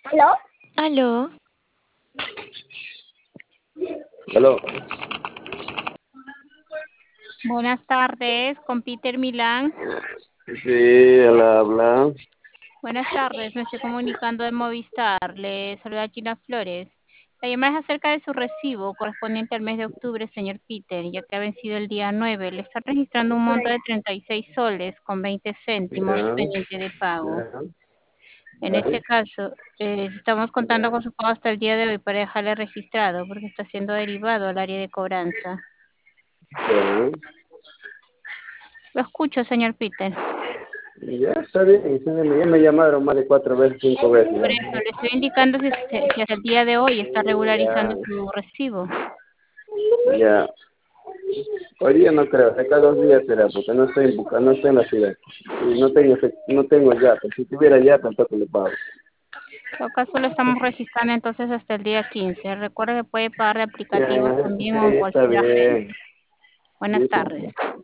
¿Aló? Aló, Aló. Buenas tardes, con Peter Milán. Sí, él habla. Buenas tardes, me estoy comunicando de Movistar. Le saluda Gina Flores. La llamada es acerca de su recibo correspondiente al mes de octubre, señor Peter, ya que ha vencido el día 9. Le está registrando un monto de 36 soles con 20 céntimos Ya, pendiente de pago. ya, En ya, este caso, estamos contando con su pago hasta el día de hoy para dejarle registrado, porque está siendo derivado al área de cobranza. ya. Lo escucho, señor Peter. Ya está bien, sí, ya me llamaron más de 4 veces, 5 veces. Por eso le estoy indicando si hasta el día de hoy está regularizando Ya, su recibo. ya. Hoy día no creo, de cada 2 días será, porque no estoy en no estoy en la ciudad. Y no tengo yape. Si tuviera yape, tampoco le pago. En todo caso, lo estamos registrando entonces hasta el día 15. Recuerde que puede pagar de Ya, aplicativos también sí, o en está cualquier bien. agente. Buenas Sí, tardes.